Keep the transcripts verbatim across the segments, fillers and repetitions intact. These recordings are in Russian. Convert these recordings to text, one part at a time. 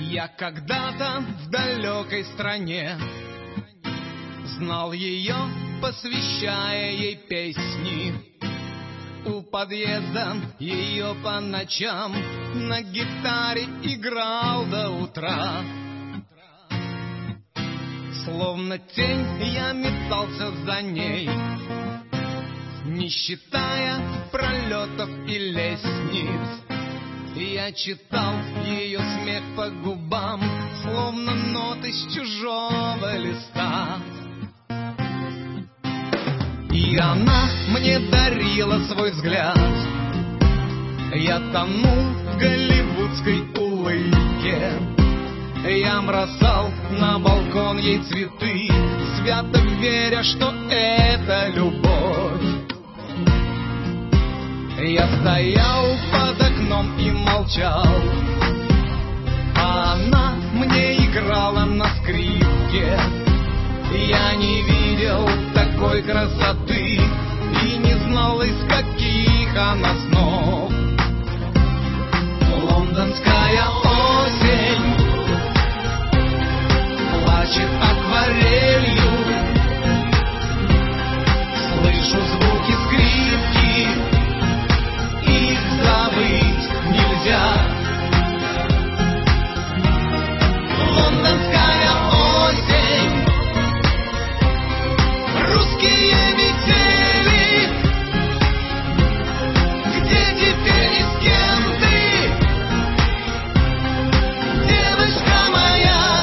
Я когда-то в далекой стране знал ее, посвящая ей песни. У подъезда ее по ночам на гитаре играл до утра. Словно тень я метался за ней, не считая пролетов и лестниц. Я читал ее смех по губам, словно ноты с чужого листа. И она мне дарила свой взгляд. Я тонул в голливудской улыбке. Я бросал на балкон ей цветы, свято веря, что это любовь. Я стоял под окном и молчал, а она мне играла на скрипке. Я не видел такой красоты и не знал, из каких она снов. Лондонская осень плачет акварелью. Слышу звуки скрипки, их забыть нельзя. Лондонская осень, русские метели. Где теперь и с кем ты, девочка моя?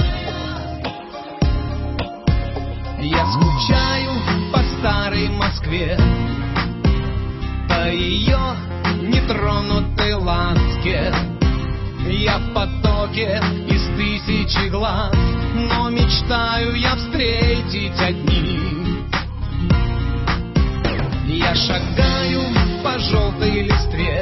Я скучаю по старой Москве, по ее нетронутой ласке. Я в потоке из тысячи глаз, но мечтаю я встретить одни. Я шагаю по желтой листве,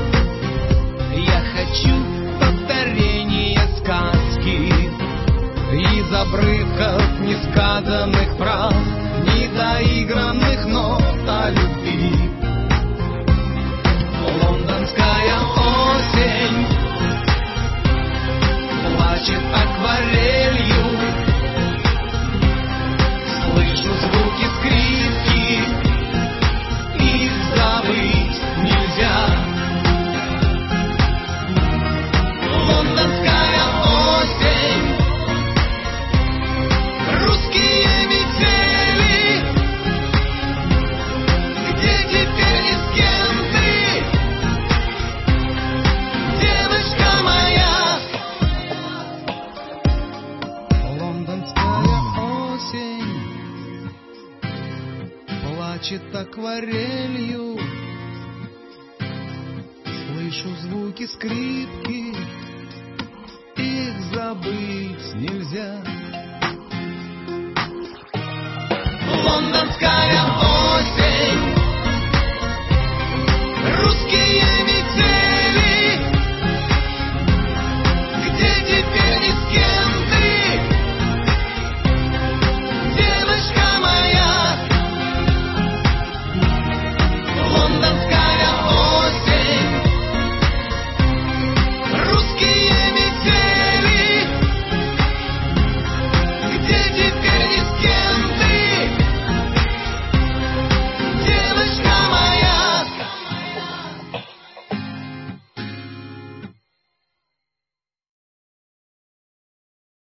я хочу повторения сказки. Из обрывков несказанных фраз, недоигранных нот о любви. Лондонская осень плачет акварелью. Слышу звуки скрипки, их забыть нельзя. Лондонская осень, русские метели. Где теперь и с кем ты, девочка моя? Лондонская осень плачет акварелью. Слышу звуки скрипки, их забыть нельзя. Лондонская осень.